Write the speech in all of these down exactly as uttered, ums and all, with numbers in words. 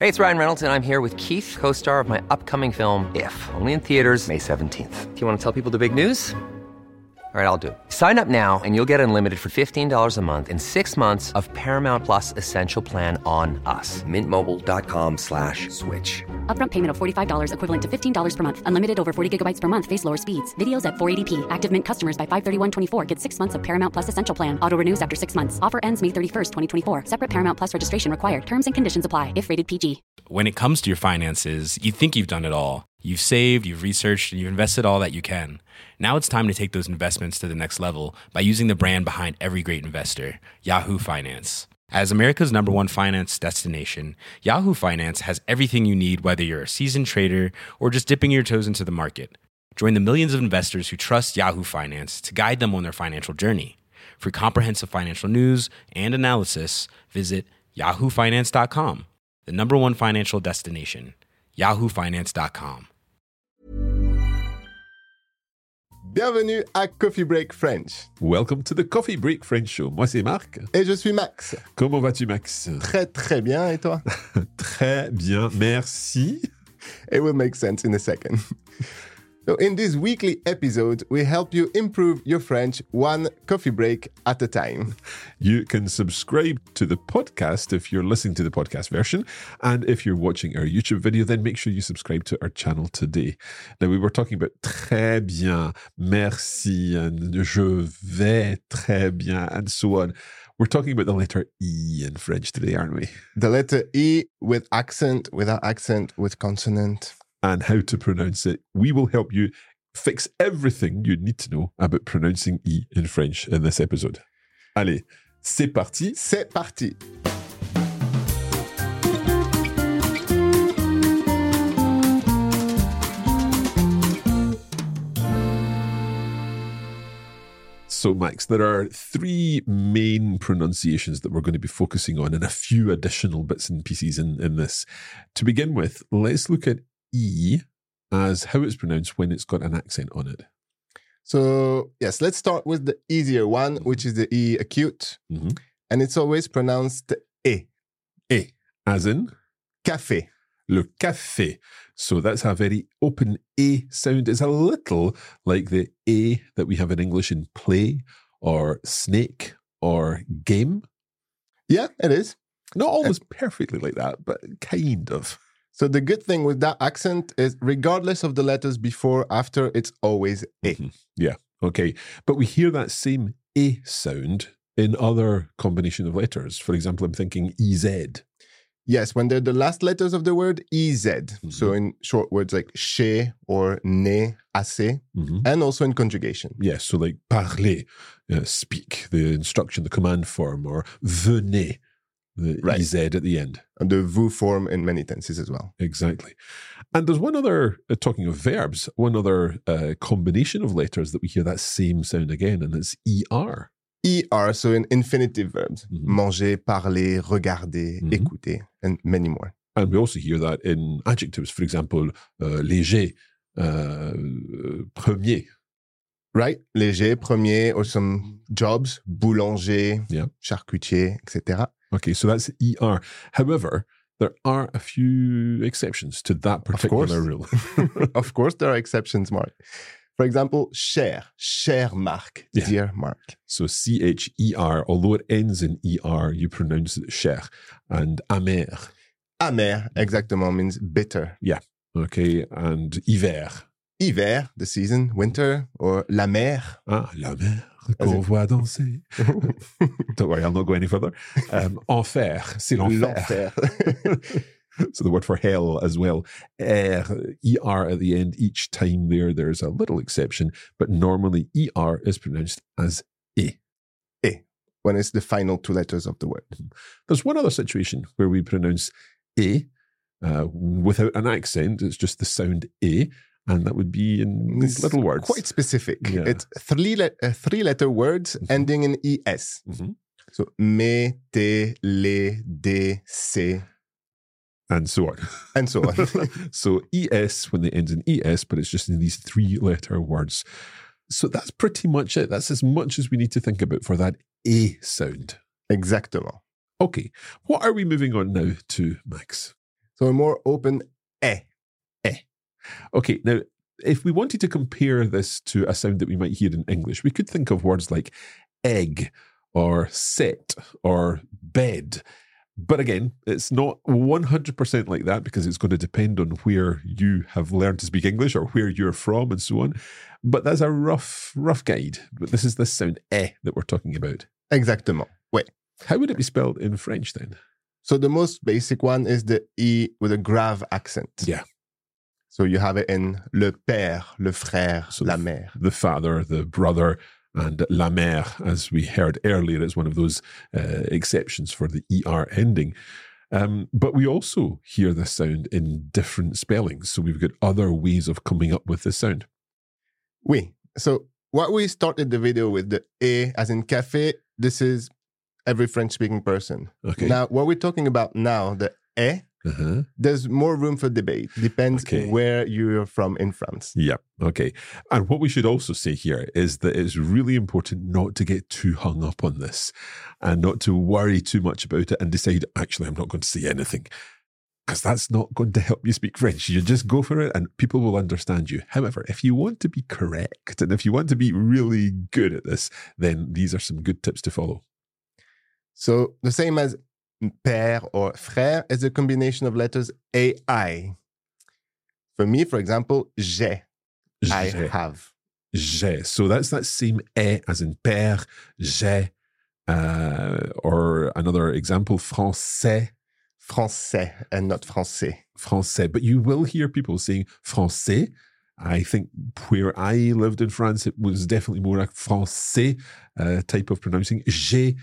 Hey, it's Ryan Reynolds, and I'm here with Keith, co-star of my upcoming film, If, only in theaters May seventeenth. Do you want to tell people the big news? All right, I'll do it. Sign up now and you'll get unlimited for fifteen dollars a month and six months of Paramount Plus Essential Plan on us. Mint Mobile dot com slash switch. Upfront payment of forty-five dollars equivalent to fifteen dollars per month. Unlimited over forty gigabytes per month. Face lower speeds. Videos at four eighty p. Active Mint customers by five thirty-one twenty-four get six months of Paramount Plus Essential Plan. Auto renews after six months. Offer ends May thirty-first, twenty twenty-four. Separate Paramount Plus registration required. Terms and conditions apply if rated P G. When it comes to your finances, you think you've done it all. You've saved, you've researched, and you've invested all that you can. Now it's time to take those investments to the next level by using the brand behind every great investor, Yahoo Finance. As America's number one finance destination, Yahoo Finance has everything you need, whether you're a seasoned trader or just dipping your toes into the market. Join the millions of investors who trust Yahoo Finance to guide them on their financial journey. For comprehensive financial news and analysis, visit yahoo finance dot com, the number one financial destination, yahoo finance dot com. Bienvenue à Coffee Break French. Welcome to the Coffee Break French Show. Moi, c'est Marc. Et je suis Max. Comment vas-tu, Max? Très, très bien. Et toi? Très bien, merci. It will make sense in a second. So in this weekly episode, we help you improve your French one coffee break at a time. You can subscribe to the podcast if you're listening to the podcast version. And if you're watching our YouTube video, then make sure you subscribe to our channel today. Now, we were talking about très bien, merci, and je vais très bien, and so on. We're talking about the letter E in French today, aren't we? The letter E with accent, without accent, with consonant. And how to pronounce it. We will help you fix everything you need to know about pronouncing E in French in this episode. Allez, c'est parti. C'est parti. So, Max, there are three main pronunciations that we're going to be focusing on and a few additional bits and pieces in, in this. To begin with, let's look at E as how it's pronounced when it's got an accent on it. So, yes, let's start with the easier one, which is the E acute. Mm-hmm. And it's always pronounced E. E, as in? Café. Le café. So that's a very open A sound. It's a little like the A that we have in English in play or snake or game. Yeah, it is. Not always uh, perfectly like that, but kind of. So the good thing with that accent is regardless of the letters before, after, it's always A. Mm-hmm. Yeah, okay. But we hear that same A sound in other combination of letters. For example, I'm thinking E Z. Yes, when they're the last letters of the word, E Z. Mm-hmm. So in short words like chez or né, assez, mm-hmm. and also in conjugation. Yes, so like parler, uh, speak, the instruction, the command form, or venez. The right. E Z at the end. And the vous form in many tenses as well. Exactly. And there's one other, uh, talking of verbs, one other uh, combination of letters that we hear that same sound again, and it's E R. E R, so in infinitive verbs. Mm-hmm. Manger, parler, regarder, mm-hmm. écouter, and many more. And we also hear that in adjectives. For example, uh, léger, uh, premier. Right? Léger, premier, or some jobs, boulanger, yeah. charcutier, et cetera. Okay, so that's E R. However, there are a few exceptions to that particular rule. Of course, there are exceptions, Mark. For example, cher, cher Marc, yeah. Dear Mark. So C H E R, although it ends in E R, you pronounce it cher. And amer. Amer, exactement, means bitter. Yeah, okay. And hiver. Hiver, the season, winter, or la mer. Ah, la mer. Qu'on voit danser. Don't worry, I'll not go any further. Um, enfer, c'est l'enfer. l'enfer. So the word for hell as well. Er, E R at the end each time there. There's a little exception, but normally E R is pronounced as E. E, when it's the final two letters of the word. There's one other situation where we pronounce E uh, without an accent. It's just the sound E. And that would be in these it's little words. Quite specific. Yeah. It's three le- uh, three letter words mm-hmm. ending in E S. Mm-hmm. So me, te, le, de, se. And so on. And so on. So E S when they end in E S, but it's just in these three letter words. So that's pretty much it. That's as much as we need to think about for that A sound. Exactement. Okay. What are we moving on now to, Max? So a more open eh. Eh. Okay, now, if we wanted to compare this to a sound that we might hear in English, we could think of words like egg or set or bed. But again, it's not one hundred percent like that because it's going to depend on where you have learned to speak English or where you're from and so on. But that's a rough, rough guide. But this is the sound eh that we're talking about. Exactement. Oui. How would it be spelled in French then? So the most basic one is the E with a grave accent. Yeah. So you have it in le père, le frère, So la the- mère. The father, the brother, and la mère, as we heard earlier, is one of those uh, exceptions for the E R ending. Um, but we also hear this sound in different spellings. So we've got other ways of coming up with this sound. Oui. So what we started the video with, the E as in café, this is every French-speaking person. Okay. Now, what we're talking about now, the E, Uh-huh. there's more room for debate. Depends Okay. where you're from in France. Yeah. Okay. And what we should also say here is that it's really important not to get too hung up on this and not to worry too much about it and decide, actually, I'm not going to say anything. Because that's not going to help you speak French. You just go for it and people will understand you. However, if you want to be correct and if you want to be really good at this, then these are some good tips to follow. So the same as père or frère is a combination of letters A I. For me, for example, j'ai, I J'ai. have. J'ai. So that's that same eh as in père, j'ai. Uh, or another example, français, Français and not français. français. But you will hear people saying français. I think where I lived in France, it was definitely more a français uh, type of pronouncing. J'ai,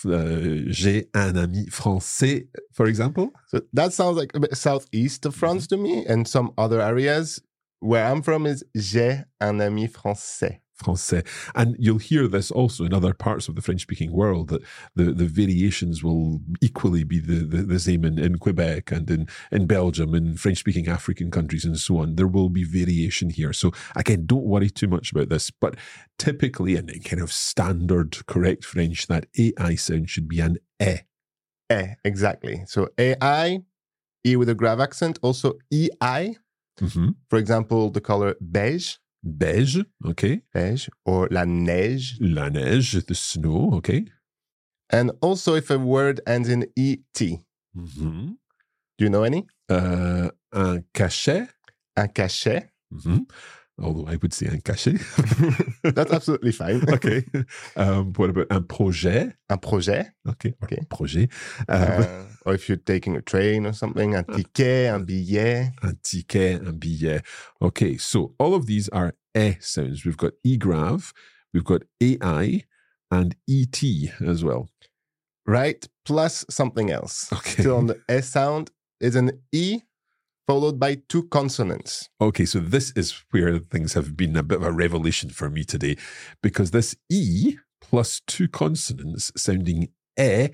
uh, j'ai un ami français, for example. So that sounds like a bit southeast of France to me, and some other areas. Where I'm from is j'ai un ami français. Français. And you'll hear this also in other parts of the French-speaking world, that the, the variations will equally be the, the, the same in, in Quebec and in, in Belgium, in French-speaking African countries and so on. There will be variation here. So again, don't worry too much about this. But typically in kind of standard correct French, that A I sound should be an E. Eh, exactly. So A I, E with a grave accent, also E I. Mm-hmm. For example, the color beige, Beige, okay. beige, or la neige. La neige, the snow, okay. And also if a word ends in E T. Mm-hmm. Do you know any? Uh, un cachet. Un cachet. Mm-hmm. Although I would say un cachet. That's absolutely fine. Okay. Um, what about un projet? Un projet. Okay. Or Okay. Projet. Um, Uh, or if you're taking a train or something, un ticket, un billet. un ticket, un billet. Okay. So all of these are E sounds. We've got E grave, we've got A I, and E T as well. Right? Plus something else. Okay. Still on the S sound is an E followed by two consonants. Okay, so this is where things have been a bit of a revelation for me today, because this E plus two consonants sounding E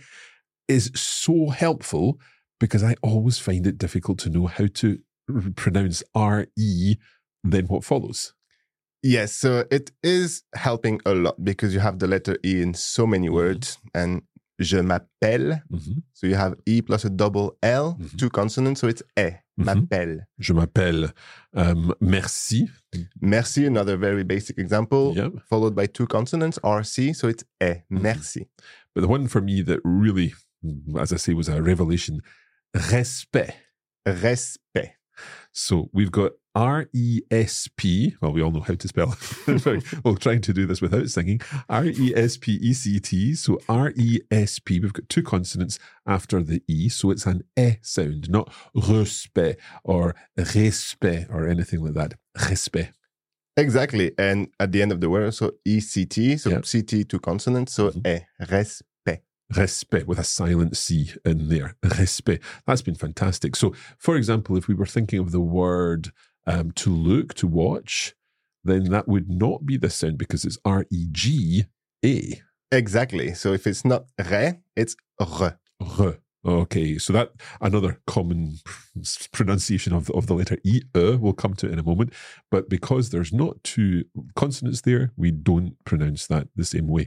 is so helpful because I always find it difficult to know how to r- pronounce R E, then what follows. Yes, so it is helping a lot because you have the letter E in so many words. And je m'appelle. Mm-hmm. So you have E plus a double L, Mhm. two consonants. So it's E, Mhm. m'appelle. Je m'appelle um, Merci. Merci, another very basic example, Yep. followed by two consonants, R C. So it's E, merci. But the one for me that really, as I say, was a revelation, respect. Respect. So we've got R E S P. Well, we all know how to spell. Well, trying to do this without singing. R E S P E C T. So R E S P. We've got two consonants after the E. So it's an E sound, not respect or respect or anything like that. Respect. Exactly. And at the end of the word, so E C T. So Yep. C T, two consonants. So Mhm. E, respect. Respect with a silent C in there. Respect. That's been fantastic. So, for example, if we were thinking of the word um, to look, to watch, then that would not be the sound because it's R E G A. Exactly. So if it's not re, it's re. R. Okay, so that another common pr- pronunciation of, of the letter E, E, we'll come to it in a moment. But because there's not two consonants there, we don't pronounce that the same way.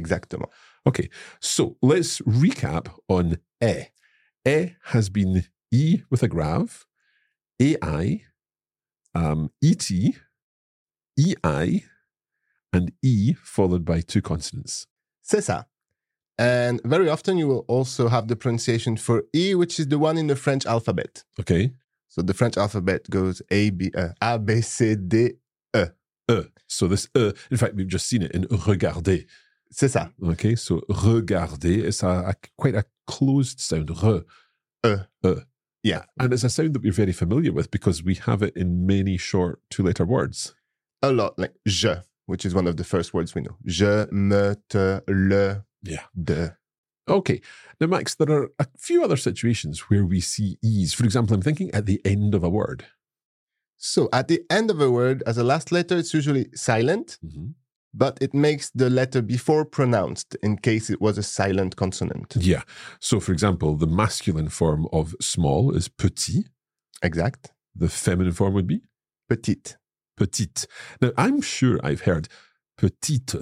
Exactement. Okay, so let's recap on E. E has been E with a grave, A I, um, E T, E I, and E followed by two consonants. C'est ça. And very often you will also have the pronunciation for E, which is the one in the French alphabet. Okay. So the French alphabet goes A, B, uh, A, B, C, D, E. E. So this E, in fact, we've just seen it in regarder. C'est ça. Okay, so regarder is a, a quite a closed sound. Re. E. E. Yeah. And it's a sound that we're very familiar with because we have it in many short two-letter words. A lot, like je, which is one of the first words we know. Je, me, te, le, Yeah. de. Okay. Now, Max, there are a few other situations where we see E's. For example, I'm thinking at the end of a word. So at the end of a word, as a last letter, it's usually silent, Mm-hmm. but it makes the letter before pronounced in case it was a silent consonant. Yeah. So, for example, the masculine form of small is petit. Exact. The feminine form would be Petite. petite. Now, I'm sure I've heard petite.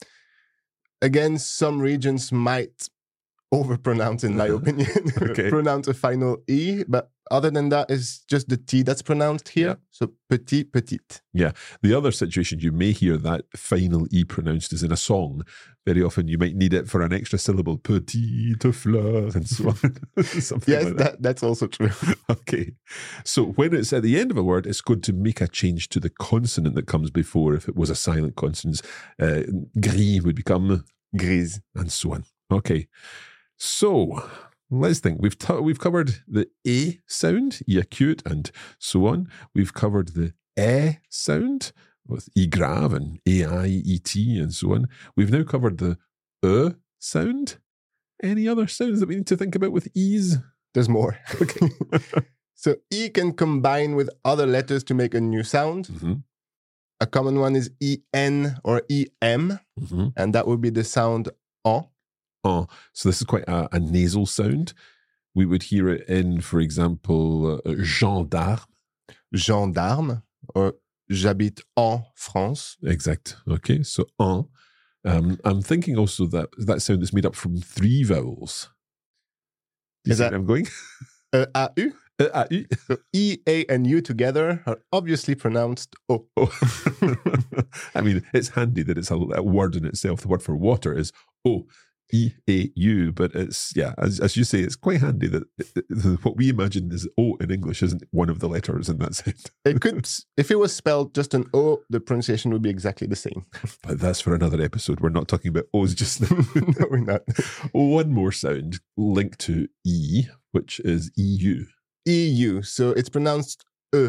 Again, some regions might overpronounce, in my opinion, Okay. pronounce a final E, but other than that, it's just the T that's pronounced here. Yeah. So petit, petite. Yeah. The other situation you may hear that final E pronounced is in a song. Very often you might need it for an extra syllable. Petite fleur and so on. Something Yes, like that. that, that's also true. Okay. So when it's at the end of a word, it's good to make a change to the consonant that comes before if it was a silent consonant. Uh, gris would become Grise. and so on. Okay. So let's think. We've t- we've covered the A sound, E acute, and so on. We've covered the E sound with E grave and A I, E T, and so on. We've now covered the E sound. Any other sounds that we need to think about with E's? There's more. Okay. So E can combine with other letters to make a new sound. Mm-hmm. A common one is E N or E M, Mm-hmm. and that would be the sound en. Oh, so this is quite a, a nasal sound. We would hear it in, for example, uh, gendarme. Gendarme, or j'habite en France. Exact. Okay, so en. Um, I'm thinking also that that sound is made up from three vowels. Do you Is see that- where I'm going? E A U. Uh, uh, U. So E, A, and U together are obviously pronounced O. Oh. I mean, it's handy that it's a, a word in itself. The word for water is O. E A U, but it's, yeah, as, as you say, it's quite handy that it, it, what we imagine is O in English isn't one of the letters in that sound. It could, if it was spelled just an O, the pronunciation would be exactly the same. But that's for another episode. We're not talking about O's just now. No, we're not. One more sound linked to E, which is E U. E U. So it's pronounced E.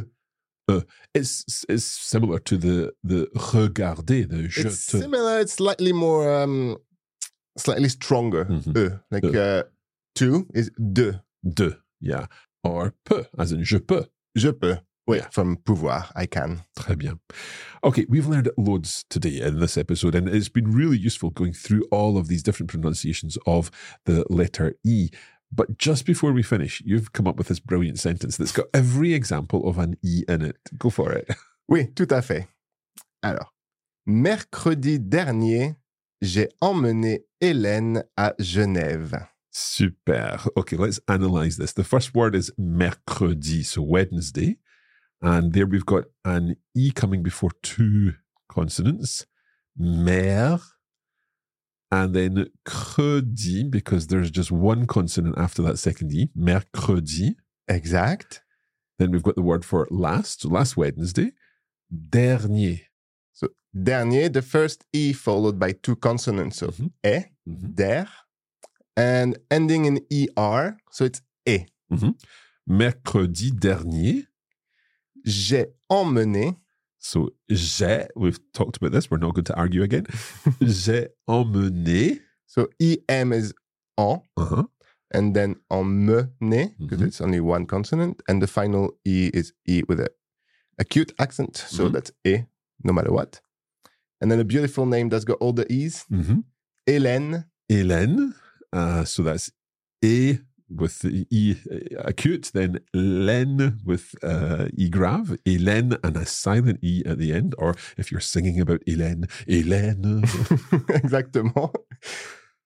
It's it's similar to the the regarder, the je It's te. similar. It's slightly more, um, slightly stronger. Mhm. E. Like E. uh, two is de. De, yeah. Or peux, as in je peux. Je peux. Wait, Yeah. from pouvoir, I can. Très bien. Okay, we've learned loads today in this episode, and it's been really useful going through all of these different pronunciations of the letter E. But just before we finish, you've come up with this brilliant sentence that's got every example of an E in it. Go for it. Oui, tout à fait. Alors, mercredi dernier, j'ai emmené Hélène à Genève. Super. Okay, let's analyze this. The first word is mercredi, so Wednesday. And there we've got an E coming before two consonants. Mer. And then credi, because there's just one consonant after that second E. Mercredi. Exact. Then we've got the word for last, so last Wednesday. Dernier. So, dernier, the first E followed by two consonants. So, Mhm. E, Mhm. der, and ending in E R. So, it's E. Mercredi dernier. J'ai emmené. So, j'ai, we've talked about this. We're not going to argue again. J'ai emmené. So, E M is en, Uh-huh. and then emmené, because Mhm. it's only one consonant. And the final E is E with a acute accent. So, Mhm. that's E, no matter what. And then a beautiful name that's got all the E's. Mm-hmm. Hélène. Hélène. Uh, so that's E with the E uh, acute, then Len with uh, E grave, Hélène, and a silent E at the end. Or if you're singing about Hélène, Hélène. Exactement.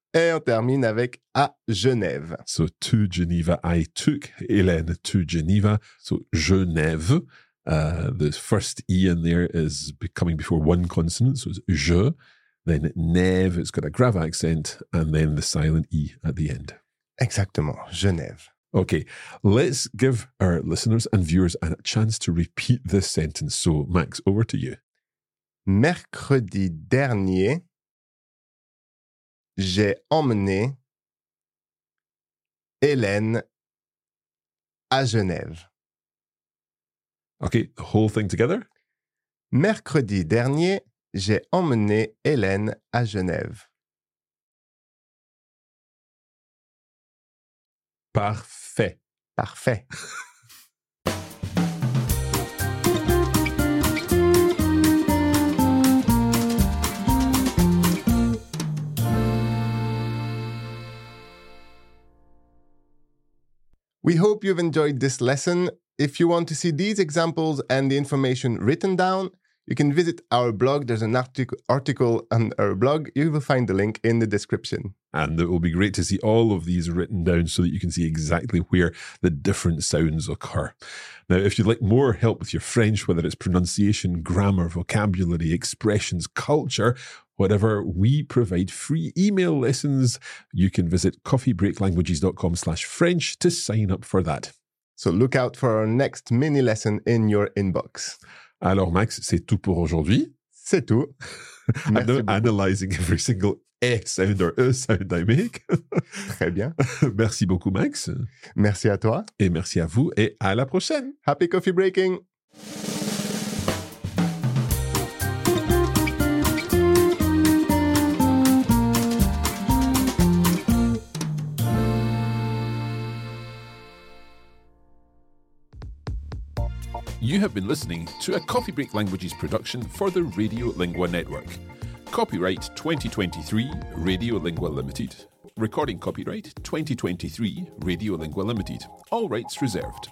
Et on termine avec à Genève. So to Geneva, I took Hélène to Geneva. So Genève, uh, the first E in there is coming before one consonant. So it's je. Then Neve, it's got a grave accent, and then the silent E at the end. Exactement, Genève. Okay, let's give our listeners and viewers a chance to repeat this sentence. So, Max, over to you. Mercredi dernier, j'ai emmené Hélène à Genève. Okay, the whole thing together. Mercredi dernier, j'ai emmené Hélène à Genève. Parfait. Parfait. We hope you've enjoyed this lesson. If you want to see these examples and the information written down, you can visit our blog. There's an artic- article on our blog. You will find the link in the description. And it will be great to see all of these written down so that you can see exactly where the different sounds occur. Now, if you'd like more help with your French, whether it's pronunciation, grammar, vocabulary, expressions, culture, whatever, we provide free email lessons. You can visit coffeebreaklanguages.com slash French to sign up for that. So look out for our next mini lesson in your inbox. Alors, Max, c'est tout pour aujourd'hui. C'est tout. An- analyzing every single E sound or E sound I make. Très bien. Merci beaucoup, Max. Merci à toi. Et merci à vous et à la prochaine. Happy coffee breaking. You have been listening to a Coffee Break Languages production for the Radio Lingua Network. Copyright twenty twenty-three, Radio Lingua Limited. Recording copyright twenty twenty-three, Radio Lingua Limited. All rights reserved.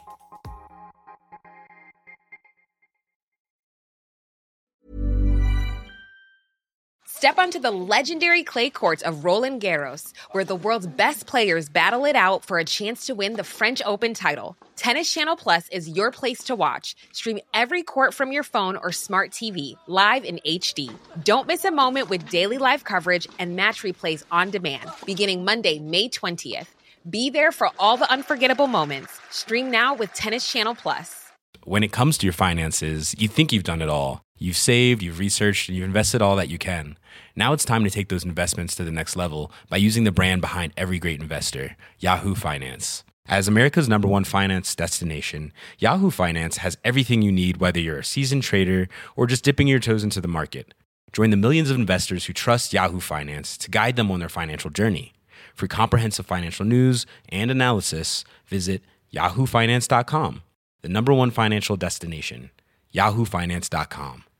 Step onto the legendary clay courts of Roland Garros, where the world's best players battle it out for a chance to win the French Open title. Tennis Channel Plus is your place to watch. Stream every court from your phone or smart T V, live in H D. Don't miss a moment with daily live coverage and match replays on demand, beginning Monday, May twentieth. Be there for all the unforgettable moments. Stream now with Tennis Channel Plus. When it comes to your finances, you think you've done it all. You've saved, you've researched, and you've invested all that you can. Now it's time to take those investments to the next level by using the brand behind every great investor, Yahoo Finance. As America's number one finance destination, Yahoo Finance has everything you need, whether you're a seasoned trader or just dipping your toes into the market. Join the millions of investors who trust Yahoo Finance to guide them on their financial journey. For comprehensive financial news and analysis, visit yahoo finance dot com, the number one financial destination, yahoo finance dot com.